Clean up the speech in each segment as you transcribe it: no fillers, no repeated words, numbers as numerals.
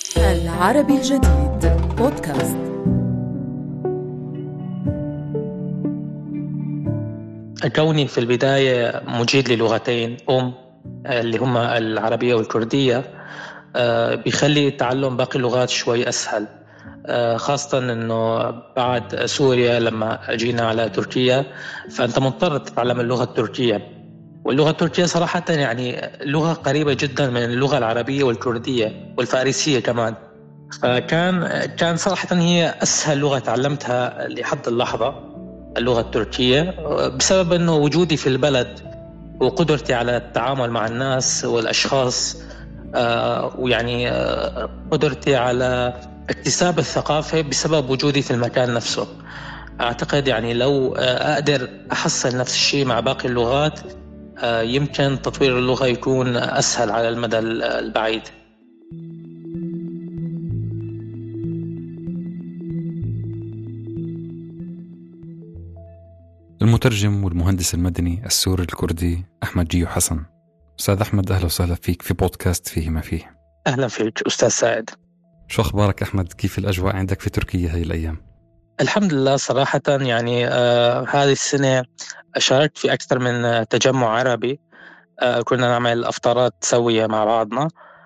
العربي الجديد بودكاست. كوني في البداية مجيد للغتين اللي هما العربية والكردية، بيخلي تعلم باقي اللغات شوي أسهل، خاصة أنه بعد سوريا لما جينا على تركيا فأنت مضطر تتعلم اللغة التركية. واللغة التركية صراحة يعني لغة قريبة جدا من اللغة العربية والكردية والفارسية كمان. فكان صراحة هي أسهل لغة تعلمتها لحد اللحظة، اللغة التركية، بسبب أنه وجودي في البلد وقدرتي على التعامل مع الناس والأشخاص، ويعني قدرتي على اكتساب الثقافة بسبب وجودي في المكان نفسه. أعتقد يعني لو أقدر أحصل نفس الشيء مع باقي اللغات، يمكن تطوير اللغة يكون أسهل على المدى البعيد. المترجم والمهندس المدني السوري الكردي أحمد جيو حسن. أستاذ أحمد، أهلا وسهلا فيك في بودكاست فيه ما فيه. أهلا فيك أستاذ سعد. شو أخبارك أحمد؟ كيف الأجواء عندك في تركيا هاي الأيام؟ الحمد لله صراحة، يعني هذه السنة شاركت في أكثر من تجمع عربي، كنا نعمل أفطارات سوية مع بعضنا،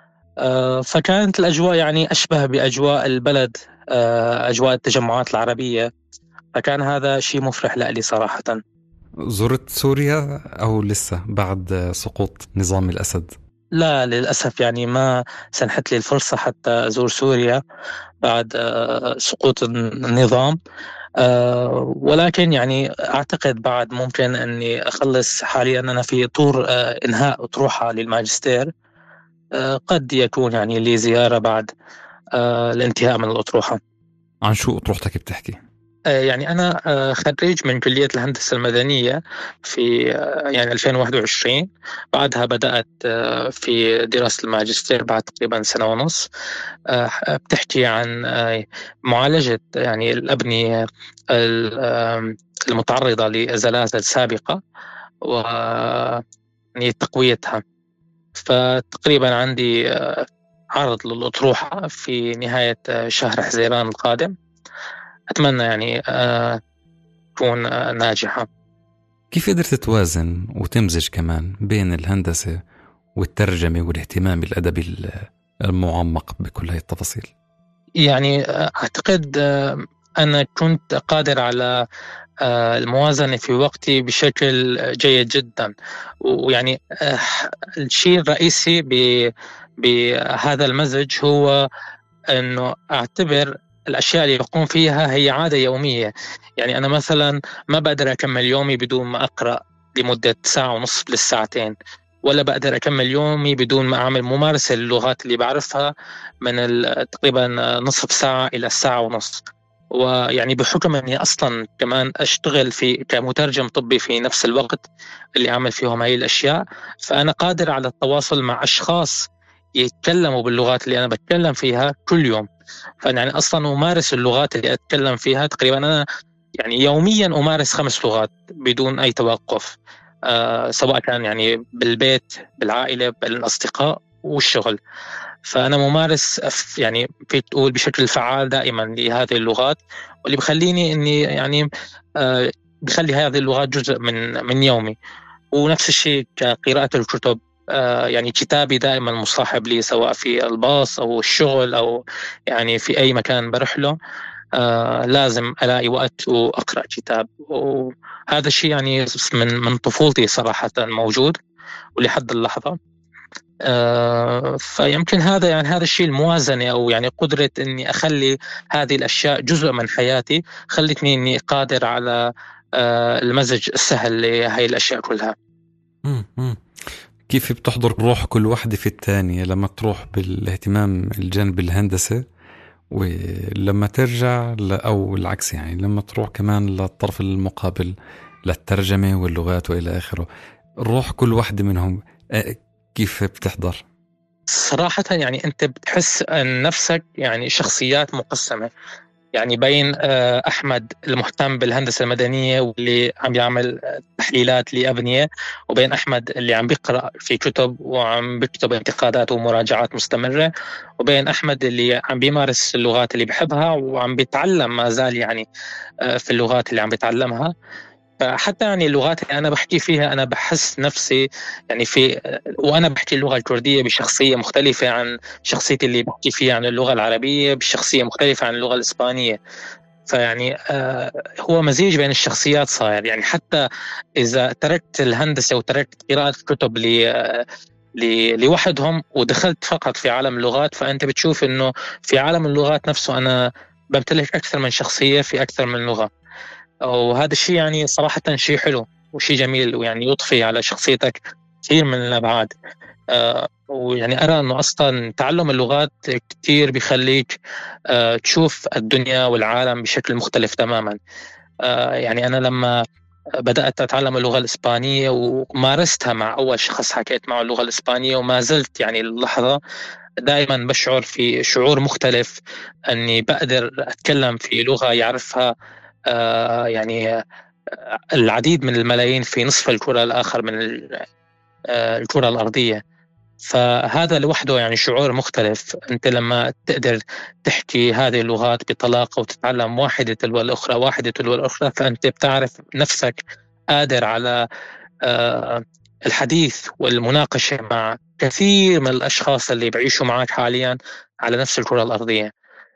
فكانت الأجواء يعني أشبه بأجواء البلد، أجواء التجمعات العربية، فكان هذا شيء مفرح لي صراحة. زرت سوريا أو لسه بعد سقوط نظام الأسد؟ لا للأسف، يعني ما سنحت لي الفرصة حتى أزور سوريا بعد سقوط النظام، ولكن يعني أعتقد بعد ممكن أني أخلص حاليا. أنا في طور إنهاء أطروحة للماجستير، قد يكون يعني لي زيارة بعد الانتهاء من الأطروحة. عن شو أطروحتك بتحكي؟ يعني أنا خريج من كلية الهندسة المدنية في يعني 2021. بعدها بدأت في دراسة الماجستير بعد تقريبا سنة ونص. بتحكي عن معالجة يعني الأبنية المتعرضة لزلازل سابقة و يعني تقويتها. فتقريبا عندي عرض للأطروحة في نهاية شهر حزيران القادم. أتمنى يعني تكون ناجحة. كيف قدرت توازن وتمزج كمان بين الهندسة والترجمة والاهتمام الأدبي المعمق بكل هاي التفاصيل؟ يعني أعتقد أنا كنت قادر على الموازنة في وقتي بشكل جيد جدا. ويعني الشيء الرئيسي بهذا المزج هو أنه أعتبر الأشياء اللي بقوم فيها هي عادة يومية. يعني أنا مثلا ما بقدر أكمل يومي بدون ما أقرأ لمدة ساعة ونصف للساعتين، ولا بقدر أكمل يومي بدون ما أعمل ممارسة للغات اللي بعرفها من تقريبا نصف ساعة إلى ساعة ونص. ويعني بحكم أني أصلا كمان أشتغل كمترجم طبي في نفس الوقت اللي أعمل فيهم هاي الأشياء، فأنا قادر على التواصل مع أشخاص يتكلموا باللغات اللي أنا بتكلم فيها كل يوم. فأنا يعني أصلا أمارس اللغات اللي أتكلم فيها تقريبا. أنا يعني يوميا أمارس 5 لغات بدون أي توقف، سواء كان يعني بالبيت، بالعائلة، بالأصدقاء والشغل. فأنا ممارس يعني في تقول بشكل فعال دائما لهذه اللغات، واللي بخليني إني يعني بخلي هذه اللغات جزء من يومي. ونفس الشيء كقراءة الكتب، يعني كتابي دائما مصاحب لي، سواء في الباص أو الشغل أو يعني في أي مكان بروح له، لازم ألاقي وقت وأقرأ كتاب. وهذا الشيء يعني من طفولتي صراحة موجود ولحد اللحظة. فيمكن هذا يعني هذا الشيء الموازنة، أو يعني قدرة إني أخلي هذه الأشياء جزء من حياتي، خلتني إني قادر على المزج السهل لهذه الأشياء كلها. كيف بتحضر روح كل واحدة في الثانية لما تروح بالاهتمام الجانب الهندسة، ولما ترجع أو العكس، يعني لما تروح كمان للطرف المقابل للترجمة واللغات وإلى آخره، روح كل واحدة منهم كيف بتحضر؟ صراحة يعني أنت بتحس أن نفسك يعني شخصيات مقسمة. يعني بين أحمد المهتم بالهندسة المدنية واللي عم يعمل تحليلات لأبنية، وبين أحمد اللي عم بيقرأ في كتب وعم بيكتب انتقادات ومراجعات مستمرة، وبين أحمد اللي عم بيمارس اللغات اللي بحبها وعم بيتعلم ما زال يعني في اللغات اللي عم بيتعلمها. فحتى يعني اللغات اللي أنا بحكي فيها أنا بحس نفسي يعني وأنا بحكي اللغة الكردية بشخصية مختلفة عن شخصيتي اللي بحكي فيها عن اللغة العربية، بشخصية مختلفة عن اللغة الإسبانية. فيعني هو مزيج بين الشخصيات صاير. يعني حتى إذا تركت الهندسة وتركت قراءة كتب لوحدهم ودخلت فقط في عالم اللغات، فأنت بتشوف إنه في عالم اللغات نفسه أنا بمتلك أكثر من شخصية في أكثر من لغة. وهذا الشيء يعني صراحة شيء حلو وشيء جميل، ويعني يضفي على شخصيتك كثير من الأبعاد. ويعني أرى أنه أصلا تعلم اللغات كثير بيخليك تشوف الدنيا والعالم بشكل مختلف تماما. يعني أنا لما بدأت أتعلم اللغة الإسبانية ومارستها مع أول شخص حكيت معه اللغة الإسبانية، وما زلت يعني اللحظة دائما بشعر في شعور مختلف أني بقدر أتكلم في لغة يعرفها يعني العديد من الملايين في نصف الكرة الآخر من الكرة الأرضية. فهذا لوحده يعني شعور مختلف. أنت لما تقدر تحكي هذه اللغات بطلاقة وتتعلم واحدة تلو الأخرى واحدة تلو الأخرى، فأنت بتعرف نفسك قادر على الحديث والمناقشة مع كثير من الأشخاص اللي بعيشوا معك حاليا على نفس الكرة الأرضية.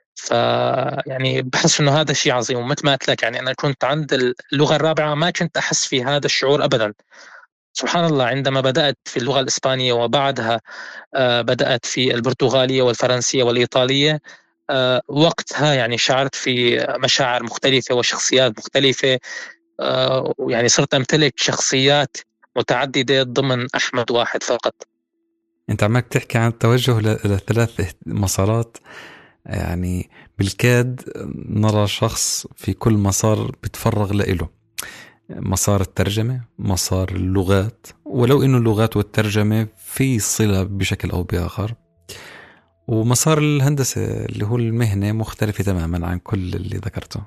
يعني بحس إنه هذا شيء عظيم. ومثل ما قلت لك يعني أنا كنت عند اللغة الرابعة ما كنت أحس في هذا الشعور أبدا. سبحان الله، عندما بدأت في اللغة الإسبانية وبعدها بدأت في البرتغالية والفرنسية والإيطالية، وقتها يعني شعرت في مشاعر مختلفة وشخصيات مختلفة. ويعني صرت أمتلك شخصيات متعددة ضمن أحمد واحد فقط. أنت عمك تحكي عن التوجه لثلاث مسارات، يعني بالكاد نرى شخص في كل مسار بتفرغ لإله: مسار الترجمة، مسار اللغات، ولو إنه اللغات والترجمة في صلة بشكل أو بآخر، ومسار الهندسة اللي هو المهنة مختلفة تماما عن كل اللي ذكرته.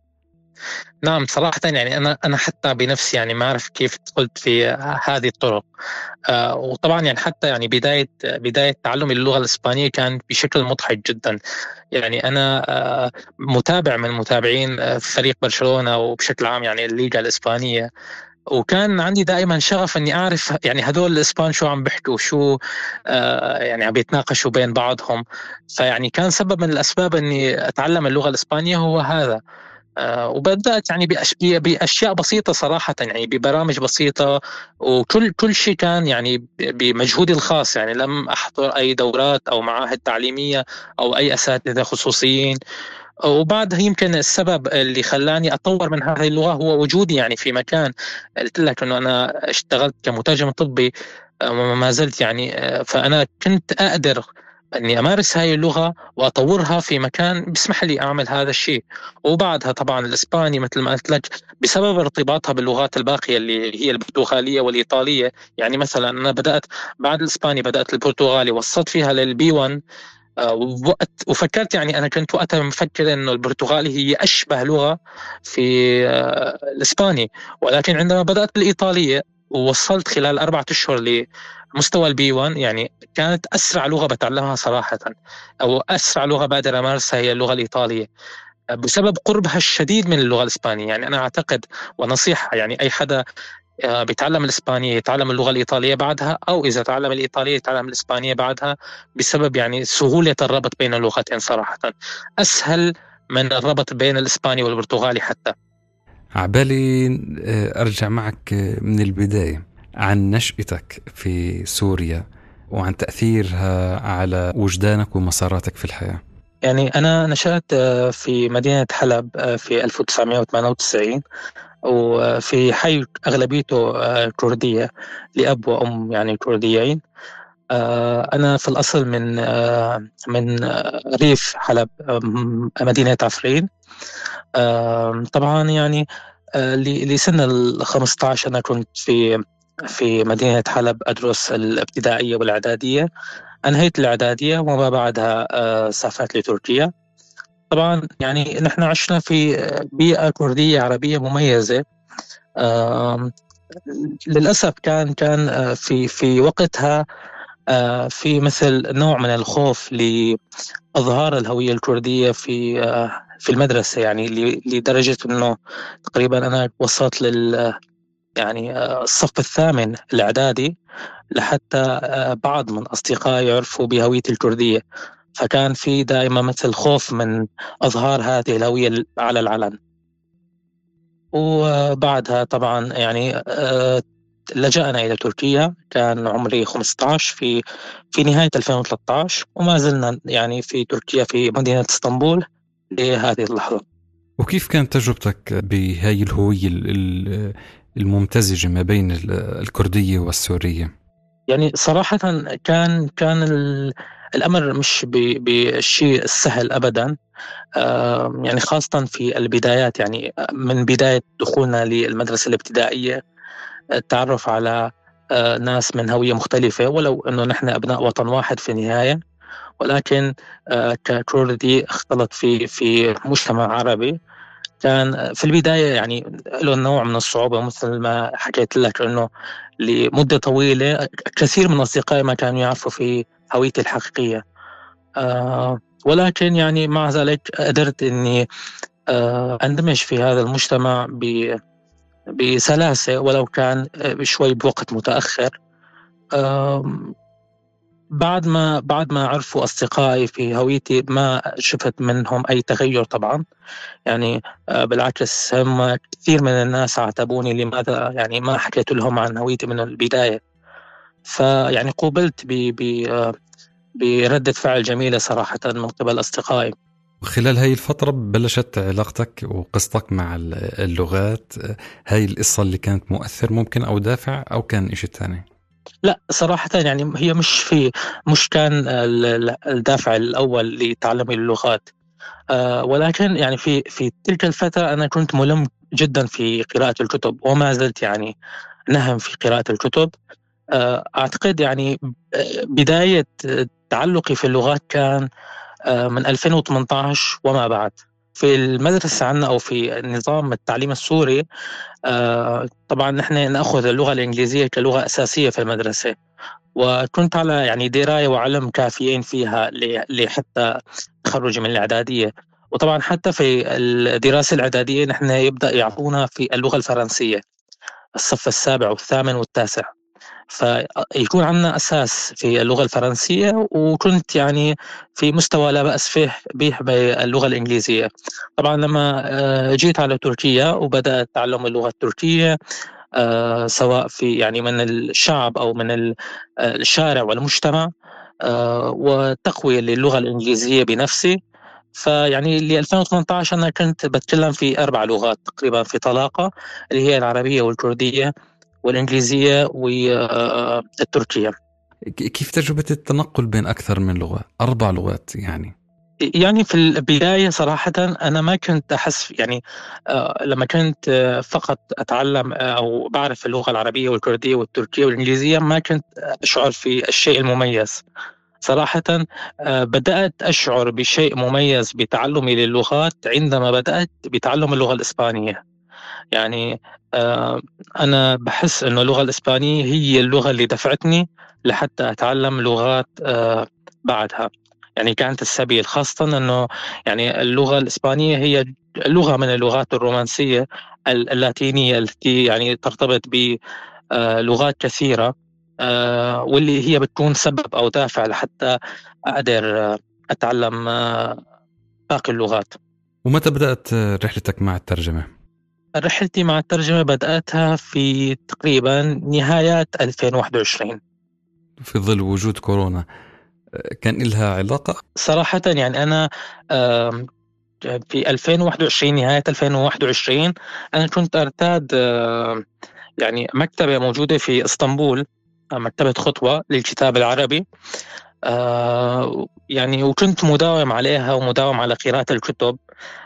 نعم صراحة يعني أنا حتى بنفسي يعني ما أعرف كيف دخلت في هذه الطرق. وطبعا يعني حتى يعني بداية تعلم اللغة الإسبانية كان بشكل مضحك جدا. يعني أنا متابع من متابعين فريق برشلونة وبشكل عام يعني الليغا الإسبانية، وكان عندي دائما شغف اني اعرف يعني هذول الاسبان شو عم بيحكوا، شو يعني عم بيتناقشوا بين بعضهم. فيعني كان سبب من الاسباب اني اتعلم اللغة الاسبانية هو هذا. وبدأت يعني بأشياء بسيطة صراحة، يعني ببرامج بسيطة، وكل شيء كان يعني بمجهودي الخاص. يعني لم أحضر أي دورات أو معاهد تعليمية أو أي أساتذة خصوصيين. وبعدها يمكن السبب اللي خلاني أطور من هذه اللغة هو وجودي يعني في مكان. قلت لك أنه أنا اشتغلت كمترجم طبي وما زلت يعني، فأنا كنت أقدر أني أمارس هاي اللغة وأطورها في مكان بيسمح لي أعمل هذا الشيء. وبعدها طبعا الإسباني مثل ما قلت لك بسبب ارتباطها باللغات الباقية اللي هي البرتغالية والإيطالية. يعني مثلا أنا بدأت بعد الإسباني بدأت البرتغالي، وصلت فيها للبي 1. وفكرت يعني أنا كنت وقتها مفكر إنه البرتغالي هي أشبه لغة في الإسباني، ولكن عندما بدأت الإيطالية ووصلت خلال 4 أشهر لمستوى البي 1، يعني كانت أسرع لغة بتعلمها صراحة، أو أسرع لغة بقدر أمارسها هي اللغة الإيطالية بسبب قربها الشديد من اللغة الإسبانية. يعني أنا أعتقد ونصيحة يعني أي حدا بيتعلم الإسبانية يتعلم اللغة الإيطالية بعدها، أو إذا تعلم الإيطالية يتعلم الإسبانية بعدها، بسبب يعني سهولة الربط بين اللغتين. صراحة أسهل من الربط بين الإسباني والبرتغالي حتى. عبالي أرجع معك من البداية عن نشأتك في سوريا وعن تأثيرها على وجدانك ومساراتك في الحياة. يعني أنا نشأت في مدينة حلب في 1998، وفي حي أغلبيته كردية لأب وأم يعني كرديين. أنا في الأصل من ريف حلب، مدينة عفرين. طبعا يعني لسن 15 أنا كنت في مدينة حلب أدرس الابتدائية والإعدادية. أنهيت الإعدادية وما بعدها سافرت لتركيا. طبعا يعني نحن عشنا في بيئة كردية عربية مميزة. للأسف كان في وقتها في مثل نوع من الخوف لإظهار الهوية الكردية في المدرسة، يعني لدرجة إنه تقريبا أنا وصلت يعني الصف الثامن الإعدادي لحتى بعض من أصدقائي يعرفوا بهويتي الكردية، فكان في دائما مثل خوف من إظهار هذه الهوية على العلن. وبعدها طبعا يعني لجأنا إلى تركيا، كان عمري 15 في نهاية 2013، وما زلنا يعني في تركيا في مدينة اسطنبول لهذه اللحظة. وكيف كانت تجربتك بهاي الهوية الممتزجة ما بين الكردية والسورية؟ يعني صراحة كان الأمر مش بالشيء السهل أبدا. يعني خاصة في البدايات، يعني من بداية دخولنا للمدرسة الابتدائية، التعرف على ناس من هوية مختلفة، ولو أنه نحن أبناء وطن واحد في النهاية، ولكن ككردي اختلط في مجتمع عربي. كان في البداية يعني له نوع من الصعوبة، مثل ما حكيت لك أنه لمدة طويلة كثير من أصدقائي ما كانوا يعرفوا في هويتي الحقيقية. ولكن يعني مع ذلك قدرت أني أندمج في هذا المجتمع بسلاسة، ولو كان بشوي بوقت متأخر. بعد ما عرفوا أصدقائي في هويتي ما شفت منهم أي تغير طبعا. يعني بالعكس، هم كثير من الناس عاتبوني لماذا يعني ما حكيت لهم عن هويتي من البداية. فيعني قوبلت بردة فعل جميلة صراحة من قبل أصدقائي. وخلال هاي الفترة بلشت علاقتك وقصتك مع اللغات، هاي القصة اللي كانت مؤثر ممكن أو دافع، أو كان إشي تاني؟ لا صراحة يعني هي مش كان الدافع الأول لتعلم اللغات. ولكن يعني في تلك الفترة أنا كنت ملم جدا في قراءة الكتب، وما زلت يعني نهم في قراءة الكتب. أعتقد يعني بداية تعلقي في اللغات كان من 2018 وما بعد. في المدرسة عنا أو في نظام التعليم السوري، طبعا نحن نأخذ اللغة الإنجليزية كلغة أساسية في المدرسة، وكنت على يعني دراية وعلم كافيين فيها لحتى تخرجي من الإعدادية. وطبعا حتى في الدراسة الإعدادية نحن يبدأ يعطونا في اللغة الفرنسية الصف السابع والثامن والتاسع، فيكون عندنا أساس في اللغة الفرنسية، وكنت يعني في مستوى لا بأس به باللغة الإنجليزية. طبعا لما جيت على تركيا وبدأت تعلم اللغة التركية، سواء في يعني من الشعب أو من الشارع والمجتمع، وتقوية للغة الإنجليزية بنفسي. فيعني ل 2018 أنا كنت بتكلم في 4 لغات تقريبا في طلاقة، اللي هي العربية والكردية والإنجليزية والتركية. كيف تجربة التنقل بين أكثر من لغة، 4 لغات يعني؟ يعني في البداية صراحة أنا ما كنت أحس يعني لما كنت فقط أتعلم أو بعرف اللغة العربية والكردية والتركية والإنجليزية، ما كنت أشعر في الشيء المميز صراحة. بدأت أشعر بشيء مميز بتعلمي للغات عندما بدأت بتعلم اللغة الإسبانية. يعني أنا بحس أنه اللغة الإسبانية هي اللغة اللي دفعتني لحتى أتعلم لغات بعدها. يعني كانت السبيل، خاصة أنه يعني اللغة الإسبانية هي لغة من اللغات الرومانسية اللاتينية التي يعني ترتبط بلغات كثيرة، واللي هي بتكون سبب أو دافع لحتى أقدر أتعلم باقي اللغات. ومتى بدأت رحلتك مع الترجمة؟ رحلتي مع الترجمة بدأتها في تقريبا نهايات 2021 في ظل وجود كورونا. كان لها علاقة؟ صراحة يعني أنا في 2021 نهاية 2021 أنا كنت أرتاد يعني مكتبة موجودة في اسطنبول، مكتبة خطوة للكتاب العربي. يعني وكنت مداوم عليها ومداوم على قراءة الكتب.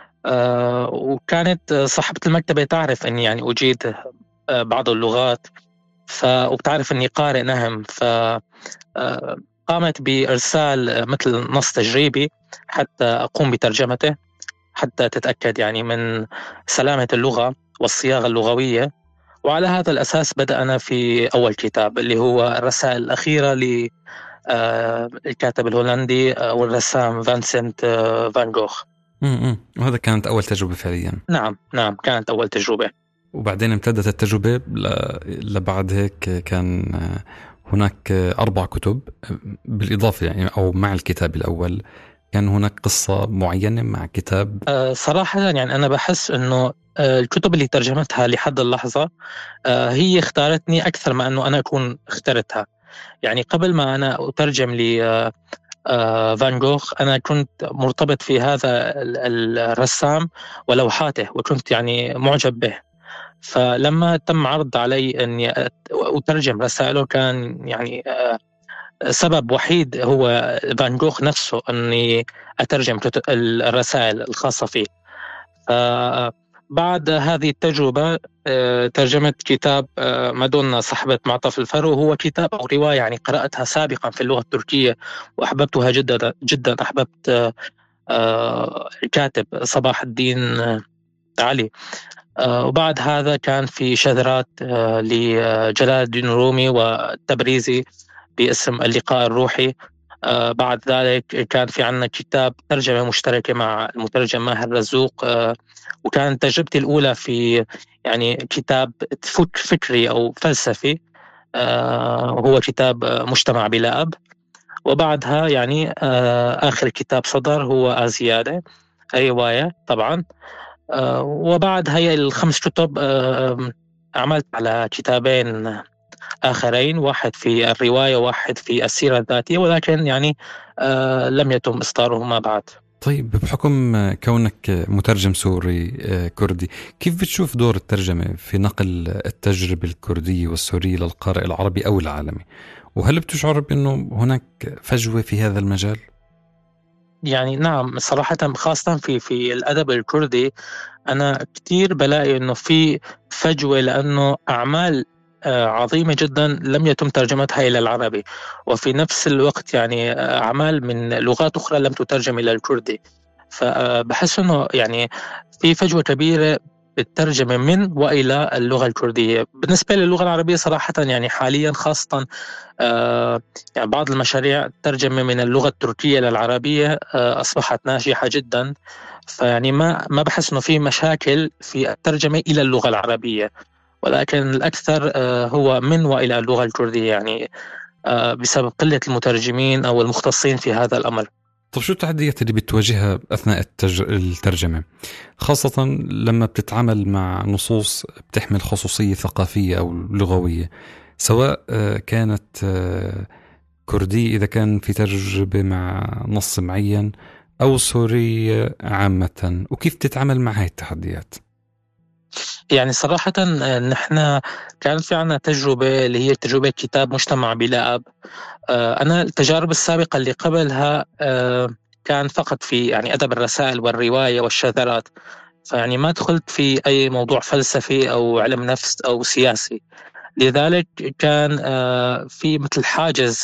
وكانت صاحبة المكتبة تعرف أني يعني أجيد بعض اللغات، وبتعرف أني قارئ نهم، فقامت بإرسال مثل نص تجريبي حتى أقوم بترجمته. حتى تتأكد يعني من سلامة اللغة والصياغة اللغوية. وعلى هذا الأساس بدأنا في أول كتاب اللي هو الرسائل الأخيرة للكاتب الهولندي والرسام فانسنت فان جوخ. وهذا كانت أول تجربة فعليا. نعم كانت أول تجربة. وبعدين امتدت التجربة لبعد هيك كان هناك 4 كتب بالإضافة يعني أو مع الكتاب الأول. كان هناك قصة معينة مع كتاب؟ صراحة يعني أنا بحس أنه الكتب اللي ترجمتها لحد اللحظة هي اختارتني أكثر ما أنه أنا أكون اخترتها. يعني قبل ما أنا أترجم لي فان جوخ أنا كنت مرتبط في هذا الرسام ولوحاته، وكنت يعني معجب به. فلما تم عرض علي أني أترجم رسائله كان يعني سبب وحيد هو فان جوخ نفسه أني أترجم الرسائل الخاصة فيه. بعد هذه التجربة ترجمت كتاب مادونا صاحبة معطف الفرو. هو كتاب أو رواية يعني قرأتها سابقا في اللغة التركية وأحببتها جدا جدا. أحببت الكاتب صباح الدين علي. وبعد هذا كان في شذرات لجلال الدين الرومي والتبريزي باسم اللقاء الروحي. بعد ذلك كان في عنا كتاب ترجمة مشتركة مع المترجم ماهر رزوق. وكانت تجربتي الأولى في يعني كتاب فكري أو فلسفي وهو كتاب مجتمع بلا أب. وبعدها يعني آخر كتاب صدر هو أزيادة رواية طبعا. وبعد هي ال5 كتب عملت على كتابين آخرين، واحد في الرواية وواحد في السيرة الذاتية، ولكن يعني لم يتم إصدارهما بعد. طيب بحكم كونك مترجم سوري كردي، كيف بتشوف دور الترجمة في نقل التجربة الكردية والسورية للقارئ العربي أو العالمي؟ وهل بتشعر بأنه هناك فجوة في هذا المجال؟ يعني نعم صراحة، خاصة في الأدب الكردي أنا كتير بلاقي أنه في فجوة، لأنه أعمال عظيمة جدا لم يتم ترجمتها إلى العربي، وفي نفس الوقت يعني أعمال من لغات أخرى لم تترجم إلى الكردي. فبحس أنه يعني في فجوة كبيرة بالترجمة من وإلى اللغة الكردية. بالنسبة للغة العربية صراحة يعني حاليا خاصة يعني بعض المشاريع الترجمة من اللغة التركية للعربية أصبحت ناجحة جدا. فيعني ما بحس إنه في مشاكل في الترجمة إلى اللغة العربية، ولكن الأكثر هو من وإلى اللغة الكردية، يعني بسبب قلة المترجمين أو المختصين في هذا الأمر. طب شو التحديات اللي بتواجهها أثناء الترجمة، خاصة لما بتتعامل مع نصوص بتحمل خصوصية ثقافية أو لغوية، سواء كانت كردية إذا كان في تجربة مع نص معين أو سورية عامة، وكيف تتعامل مع هاي التحديات؟ يعني صراحة نحن كان في عنا تجربة اللي هي تجربة كتاب مجتمع بلا أب. أنا التجارب السابقة اللي قبلها كان فقط في يعني أدب الرسائل والرواية والشذرات، فيعني ما دخلت في أي موضوع فلسفي أو علم نفس أو سياسي. لذلك كان في مثل حاجز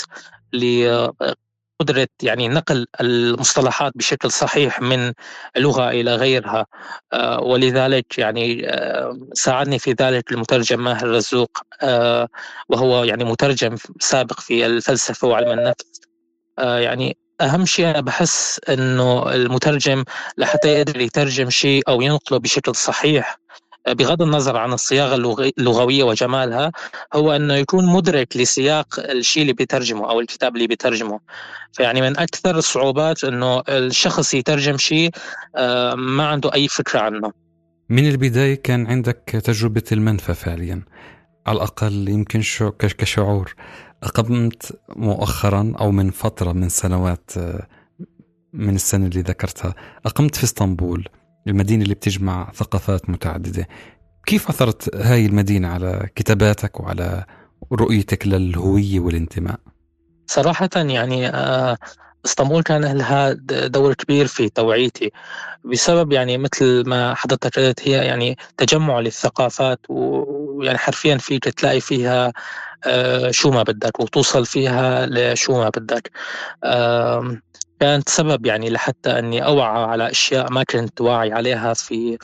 لقدرة يعني نقل المصطلحات بشكل صحيح من لغة إلى غيرها. ولذلك يعني ساعدني في ذلك المترجم ماهر رزوق، وهو يعني مترجم سابق في الفلسفة وعلم النفس. يعني أهم شيء أنا بحس أنه المترجم لحتى يقدر يترجم شيء أو ينقله بشكل صحيح بغض النظر عن الصياغة اللغوية وجمالها، هو أنه يكون مدرك لسياق الشيء اللي بيترجمه أو الكتاب اللي بيترجمه. فيعني من أكثر الصعوبات أنه الشخص يترجم شيء ما عنده أي فكرة عنه. من البداية كان عندك تجربة المنفى فعليا، على الأقل يمكن كشعور. أقمت مؤخرا أو من فترة من سنوات، من السنة اللي ذكرتها، أقمت في اسطنبول، المدينة اللي بتجمع ثقافات متعددة. كيف أثرت هاي المدينة على كتاباتك وعلى رؤيتك للهوية والانتماء؟ صراحة يعني اسطنبول كان لها دور كبير في توعيتي، بسبب يعني مثل ما حضرتك قلت هي يعني تجمع للثقافات، ويعني حرفيا فيك تلاقي فيها شو ما بدك وتوصل فيها لشو ما بدك. كانت سبب يعني لحتى أني أوعى على أشياء ما كنت واعي عليها في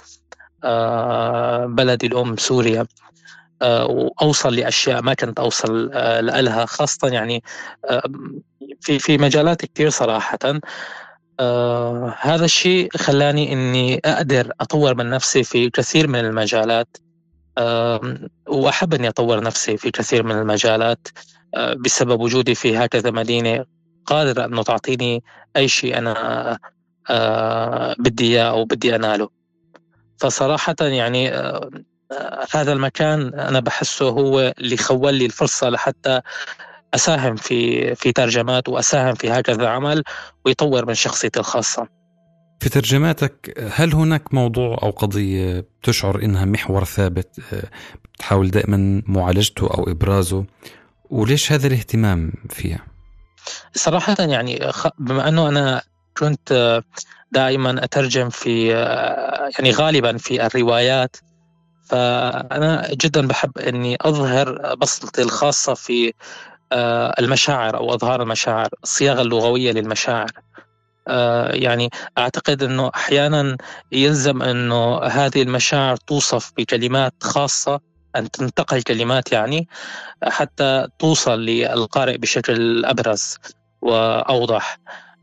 بلدي الأم سوريا، وأوصل لأشياء ما كنت أوصل لها، خاصة يعني في مجالات كثير صراحة. هذا الشيء خلاني إني أقدر أطور من نفسي في كثير من المجالات، وأحب أني أطور نفسي في كثير من المجالات بسبب وجودي في هكذا مدينة قادرة أنه تعطيني أي شيء أنا بدي إياه أو بدي أناله. فصراحة يعني هذا المكان أنا بحسه هو اللي خول لي الفرصة لحتى أساهم في ترجمات، وأساهم في هكذا عمل ويطور من شخصيتي الخاصة. في ترجماتك هل هناك موضوع أو قضية تشعر إنها محور ثابت بتحاول دائما معالجته أو إبرازه، وليش هذا الاهتمام فيها؟ صراحة يعني بما أنه أنا كنت دائما أترجم في يعني غالبا في الروايات، فأنا جدا بحب أني أظهر بصمتي الخاصة في المشاعر أو أظهار المشاعر، الصياغة اللغوية للمشاعر. يعني أعتقد أنه أحيانا يلزم أنه هذه المشاعر توصف بكلمات خاصة، أن تنتقل كلمات يعني حتى توصل للقارئ بشكل أبرز وأوضح.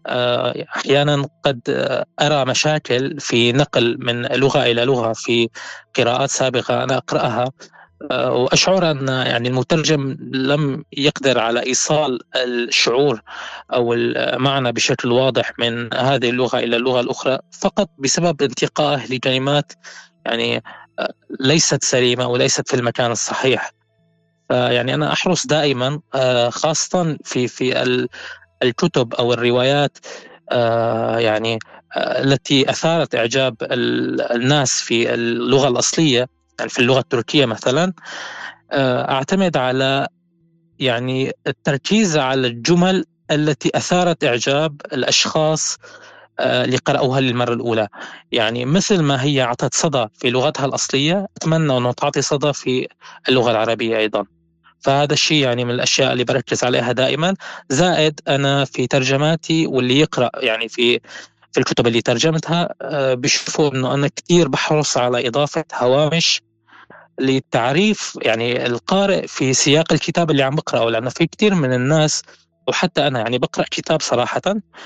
أحيانا قد أرى مشاكل في نقل من لغة إلى لغة في قراءات سابقة أنا أقرأها، وأشعر أن يعني المترجم لم يقدر على إيصال الشعور أو المعنى بشكل واضح من هذه اللغة إلى اللغة الأخرى، فقط بسبب انتقائه لكلمات يعني ليست سليمة وليست في المكان الصحيح. يعني أنا أحرص دائما خاصة في الكتب أو الروايات يعني التي أثارت إعجاب الناس في اللغة الأصلية، يعني في اللغة التركية مثلا، أعتمد على يعني التركيز على الجمل التي أثارت إعجاب الأشخاص اللي قرأوها للمرة الأولى. يعني مثل ما هي أعطت صدى في لغتها الأصلية، أتمنى أنه تعطي صدى في اللغة العربية أيضا. فهذا الشيء يعني من الأشياء اللي بركز عليها دائما. زائد أنا في ترجماتي واللي يقرأ يعني في الكتب اللي ترجمتها بيشوفوا أنه أنا كثير بحرص على إضافة هوامش للتعريف يعني القارئ في سياق الكتاب اللي عم بقرأه، لأنه في كثير من الناس وحتى أنا يعني بقرأ كتاب صراحة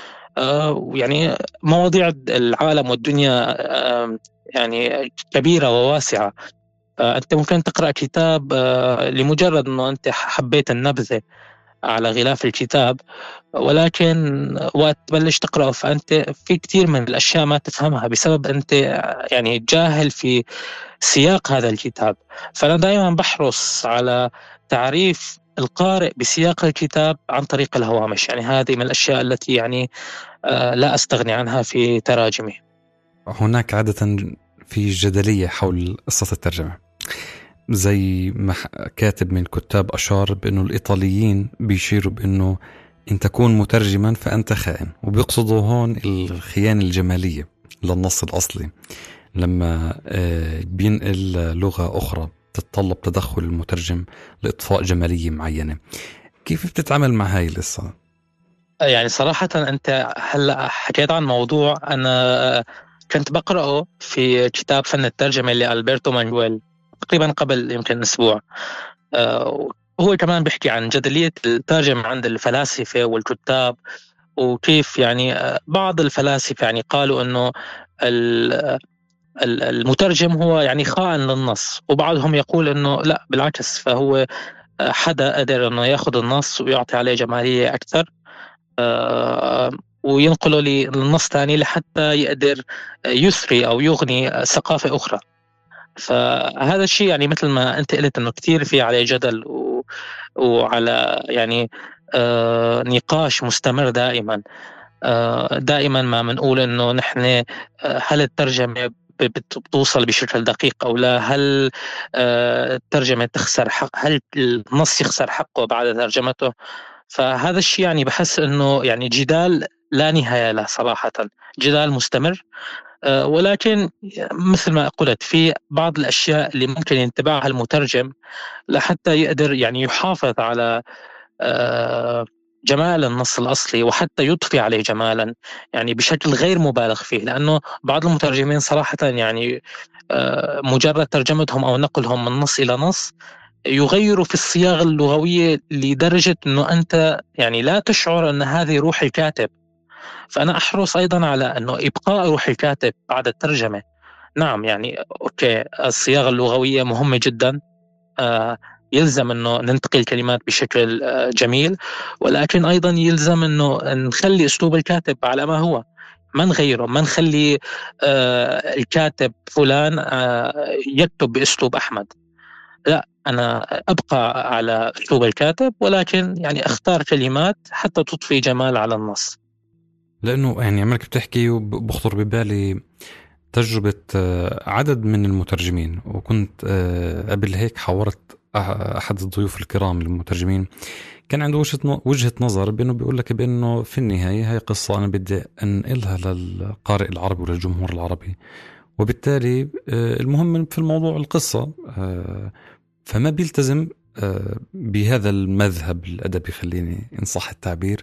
يعني مواضيع العالم والدنيا يعني كبيرة وواسعة. أنت ممكن تقرأ كتاب لمجرد أنه أنت حبيت النبذة على غلاف الكتاب، ولكن وقت تبلش تقرأه فأنت في كثير من الأشياء ما تفهمها بسبب أنت يعني جاهل في سياق هذا الكتاب. فأنا دائما بحرص على تعريف القارئ بسياق الكتاب عن طريق الهوامش. يعني هذه من الأشياء التي يعني لا أستغني عنها في تراجمي. هناك عادة في جدلية حول قصة الترجمة، زي ما كاتب من كتاب أشار بأنه الإيطاليين بيشيروا بأنه إن تكون مترجما فأنت خائن، وبيقصدوا هون الخيانة الجمالية للنص الأصلي لما بينقل لغة أخرى تتطلب تدخل المترجم لإطفاء جمالية معينة. كيف بتتعامل مع هاي القصة؟ يعني صراحة أنت هلأ حكيت عن موضوع أنا كنت بقرأه في كتاب فن الترجمة لألبرتو مانجويل تقريبا قبل يمكن أسبوع. هو كمان بيحكي عن جدلية الترجمة عند الفلاسفة والكتاب، وكيف يعني بعض الفلاسفة يعني قالوا أنه المترجم هو يعني خائن للنص، وبعضهم يقول أنه لا بالعكس، فهو حدا قدر أنه يأخذ النص ويعطي عليه جمالية أكثر وينقله للنص تاني لحتى يقدر يثري أو يغني ثقافة أخرى. فهذا الشيء يعني مثل ما أنت قلت أنه كتير في عليه جدل وعلى يعني نقاش مستمر دائما. دائما ما منقول أنه نحن هل الترجمة بتوصل بشكل دقيق أو لا، هل الترجمة تخسر حق، هل النص يخسر حقه بعد ترجمته. فهذا الشيء يعني بحس أنه يعني جدال لا نهاية له صراحة، جدال مستمر. ولكن مثل ما قلت في بعض الأشياء اللي ممكن يتبعها المترجم لحتى يقدر يعني يحافظ على جمال النص الأصلي، وحتى يضفي عليه جمالا يعني بشكل غير مبالغ فيه. لأنه بعض المترجمين صراحة يعني مجرد ترجمتهم أو نقلهم من نص إلى نص يغيروا في الصياغة اللغوية لدرجة أنه أنت يعني لا تشعر أن هذه روح الكاتب. فأنا أحرص أيضا على أنه إبقاء روح الكاتب بعد الترجمة. نعم يعني أوكي، الصياغة اللغوية مهمة جدا، يلزم أنه ننتقي الكلمات بشكل جميل، ولكن أيضا يلزم أنه نخلي أسلوب الكاتب على ما هو، ما نغيره، ما نخلي الكاتب فلان يكتب بأسلوب أحمد. لا، أنا أبقى على أسلوب الكاتب، ولكن يعني أختار كلمات حتى تضفي جمال على النص. لأنه يعني عمرك بتحكي وبخطر ببالي تجربة عدد من المترجمين، وكنت قبل هيك حاورت أحد الضيوف الكرام المترجمين، كان عنده وجهة نظر بأنه بيقول لك بأنه في النهاية هاي قصة أنا بدي أنقلها للقارئ العربي وللجمهور العربي، وبالتالي المهم في الموضوع القصة، فما بيلتزم بهذا المذهب الأدبي، خليني إن صح التعبير،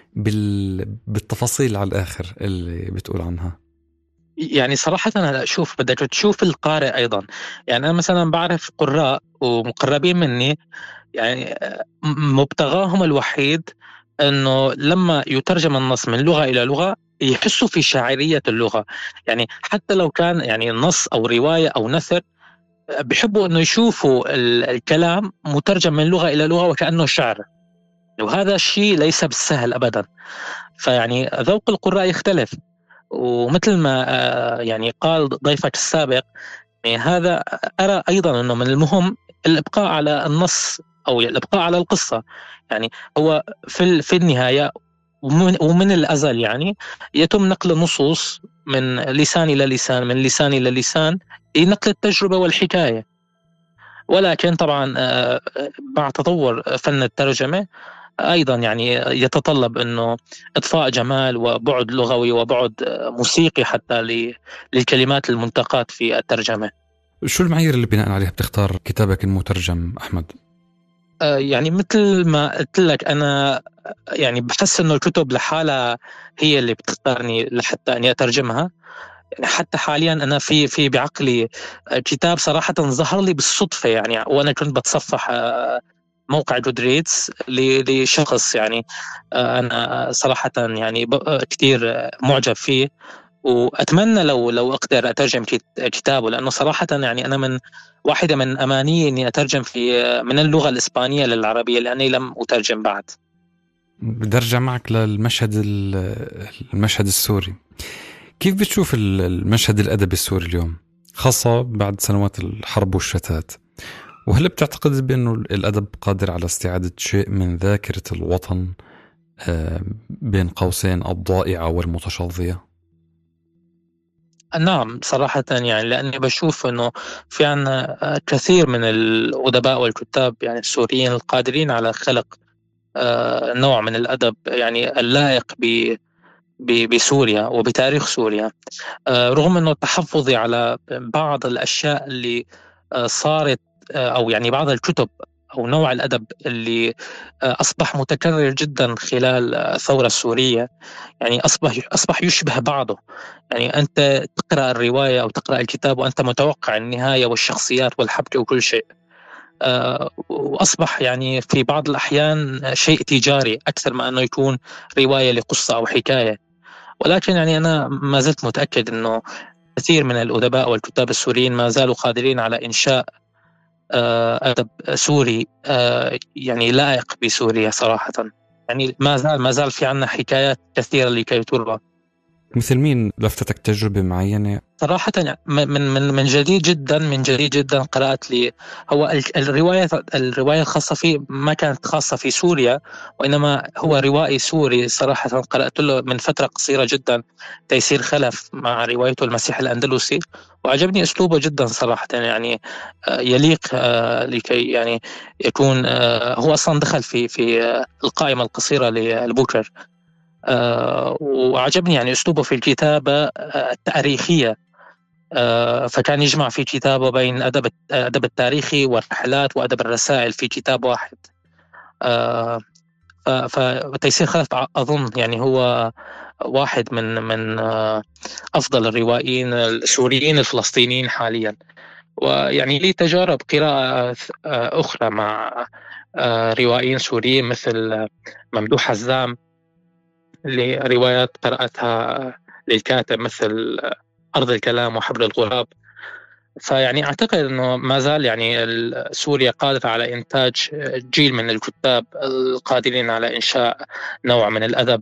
بالتفاصيل على الآخر اللي بتقول عنها. يعني صراحة أنا أشوف بدك تشوف القارئ أيضا. يعني أنا مثلا بعرف قراء ومقربين مني، يعني مبتغاهم الوحيد أنه لما يترجم النص من لغة إلى لغة يحسوا في شاعرية اللغة. يعني حتى لو كان يعني نص أو رواية أو نثر، بيحبوا أنه يشوفوا الكلام مترجم من لغة إلى لغة وكأنه شعر، وهذا الشيء ليس بالسهل أبدا. فيعني ذوق القراء يختلف. ومثل ما يعني قال ضيفك السابق، يعني هذا أرى أيضا أنه من المهم الإبقاء على النص أو الإبقاء على القصة. يعني هو في النهاية ومن الأزل يعني يتم نقل نصوص من لسان إلى لسان، من لسان إلى لسان، لنقل التجربة والحكاية. ولكن طبعا مع تطور فن الترجمة أيضا يعني يتطلب أنه إضفاء جمال وبعد لغوي وبعد موسيقي حتى للكلمات المنتقات في الترجمة. شو المعايير اللي بناء عليها بتختار كتابك المترجم أحمد؟ يعني مثل ما قلت لك، أنا يعني بحس أنه الكتب لحالها هي اللي بتختارني لحتى أني أترجمها. يعني حتى حاليا أنا في بعقلي كتاب صراحة ظهر لي بالصدفة، يعني وأنا كنت بتصفح موقع جودريدز لشخص، يعني أنا صراحة يعني كتير معجب فيه، وأتمنى لو أقدر أترجم كتابه، لأنه صراحة يعني أنا من واحدة من أماني إني أترجم من اللغة الإسبانية للعربية، لأني لم أترجم بعد. بدي أرجع معك المشهد السوري. كيف بتشوف المشهد الأدبي السوري اليوم، خاصة بعد سنوات الحرب والشتات؟ وهل بتعتقد بأنه الأدب قادر على استعادة شيء من ذاكرة الوطن بين قوسين الضائعة والمتشظية؟ نعم صراحة، يعني لأني بشوف أنه في عنا كثير من الأدباء والكتاب يعني السوريين القادرين على خلق نوع من الأدب يعني اللائق بسوريا وبتاريخ سوريا، رغم أنه تحفظي على بعض الأشياء اللي صارت، أو يعني بعض الكتب أو نوع الأدب اللي أصبح متكرر جدا خلال الثورة السورية. يعني أصبح يشبه بعضه. يعني أنت تقرأ الرواية أو تقرأ الكتاب وأنت متوقع النهاية والشخصيات والحبكة وكل شيء، وأصبح يعني في بعض الأحيان شيء تجاري أكثر ما أنه يكون رواية لقصة أو حكاية. ولكن يعني أنا ما زلت متأكد أنه كثير من الأدباء والكتاب السوريين ما زالوا قادرين على إنشاء أدب سوري يعني لائق بسوريا صراحة. يعني ما زال في عنا حكايات كثيرة لكي تروى. مثل مين لفتتك تجربة معينة؟ صراحة من جديد جدا قرأت لي هو الرواية الخاصة فيه ما كانت خاصة في سوريا، وإنما هو روائي سوري صراحة قرأت له من فترة قصيرة جدا، تيسير خلف، مع روايته المسيح الأندلسي، وعجبني أسلوبه جدا صراحة. يعني يليق لكي يعني يكون هو أصلا دخل في القائمة القصيرة للبوكر. وعجبني يعني أسلوبه في الكتابة التاريخية. فكان يجمع في كتابه بين الأدب التاريخي والرحلات وأدب الرسائل في كتاب واحد. فتيسير خلف أظن يعني هو واحد من أفضل الروائيين السوريين الفلسطينيين حاليا. ويعني لي تجارب قراءة أخرى مع روائيين سوريين مثل ممدوح حزام، لروايات قرأتها للكاتب مثل أرض الكلام وحبل الغراب. فيعني أعتقد أنه ما زال يعني سوريا قادرة على إنتاج جيل من الكتاب القادرين على إنشاء نوع من الأدب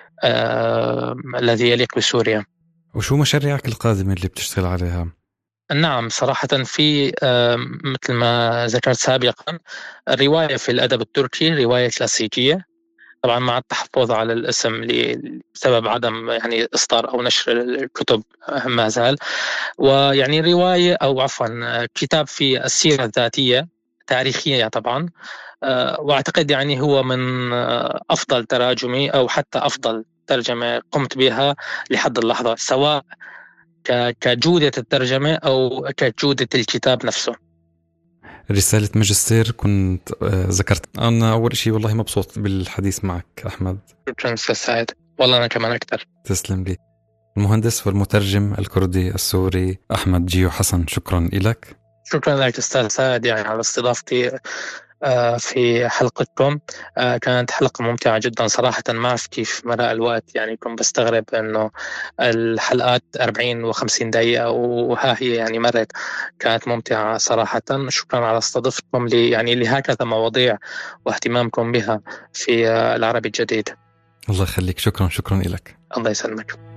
الذي يليق بسوريا. وشو مشاريعك القادمة اللي بتشتغل عليها؟ نعم، صراحة في مثل ما ذكرت سابقا رواية في الأدب التركي، رواية كلاسيكية، طبعا مع التحفظ على الاسم لسبب عدم يعني إصدار أو نشر الكتب ما زال. ويعني رواية أو عفوا كتاب في السيرة الذاتية تاريخية طبعا. وأعتقد يعني هو من أفضل تراجمي أو حتى أفضل ترجمة قمت بها لحد اللحظة، سواء كجودة الترجمة أو كجودة الكتاب نفسه. رسالة ماجستير كنت ذكرت. أنا أول شيء والله مبسوط بالحديث معك أحمد. شكرا أستاذ سعيد، والله أنا كمان أكثر. تسلم لي. المهندس والمترجم الكردي السوري أحمد جيو حسن، شكرا لك. شكرا لك أستاذ سعيد يعني على استضافتي في حلقتكم. كانت حلقة ممتعة جدا صراحة، ما أعرف كيف مرق الوقت، يعني كنت بستغرب أنه الحلقات 40 و50 دقيقة وها هي يعني مرت. كانت ممتعة صراحة. شكرا على استضافتكم لي يعني لهكذا مواضيع واهتمامكم بها في العربي الجديد. الله يخليك، شكرا لك. الله يسلمك.